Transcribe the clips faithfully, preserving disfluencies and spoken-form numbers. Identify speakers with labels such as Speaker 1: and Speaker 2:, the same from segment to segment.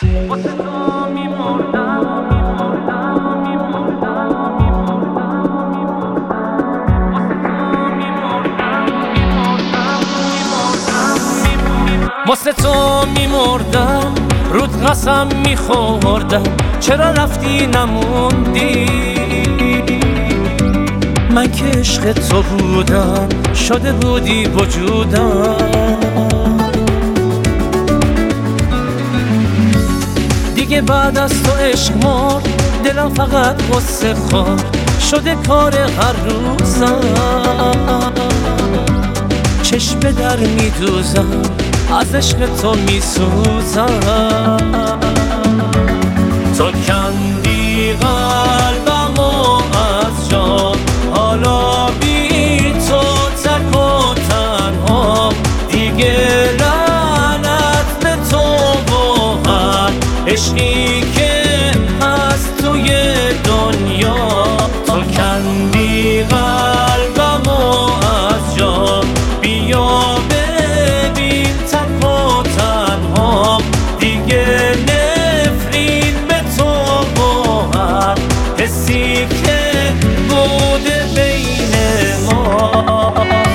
Speaker 1: واسه تو میمردم میمردم میمردم واسه تو میمردم رود قسم میخوردم چرا رفتی نموندی من که عشق تو بودم شده بودی وجودم دیگه بعد از تو عشق مرد دلم فقط غصه خورد شده کار هر روزم چشم در میدوزم از عشق تو میسوزم تو کندی قلبمو از جا حالا بی تو تک و تنها دیگه لعنت به تو و هر عشقی که هست توی دنیا تو کندی قلبمو از جا بیا ببین تک و تنها دیگه نفرین به تو و هر حسی که بوده بین ما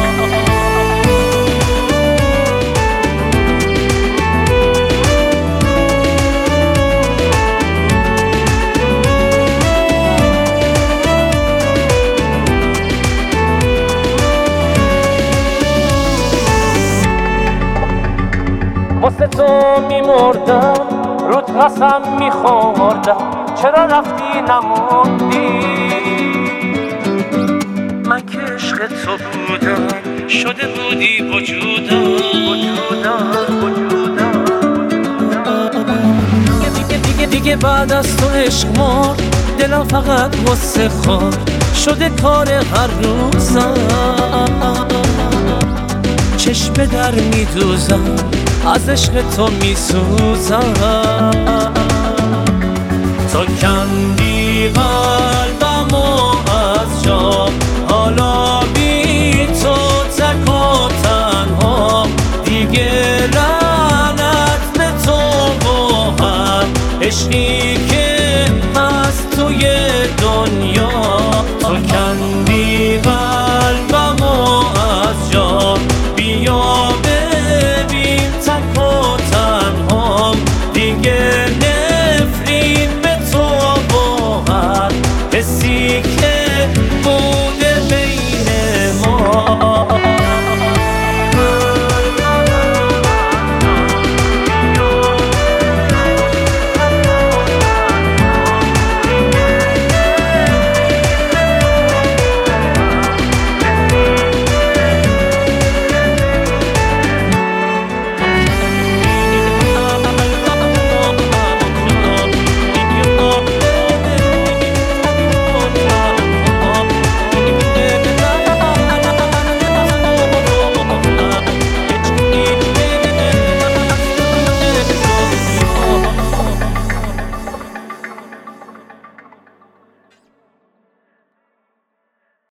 Speaker 1: واسه تو میمردم رود قسم میخوردم چرا رفتی نموندی من که عشق تو بودم شده بودی وجودم وجودم وجودم دیگه دیگه دیگه بعد از تو عشق مرد دلم فقط غصه خورد شده کار هر روزم چشم در میدوزم از عشق تو میسوزم تو کندی قلبمو از جا حالا بی تو تک و تنها دیگه لعنت به تو و هر عشقی که هست توی دنیا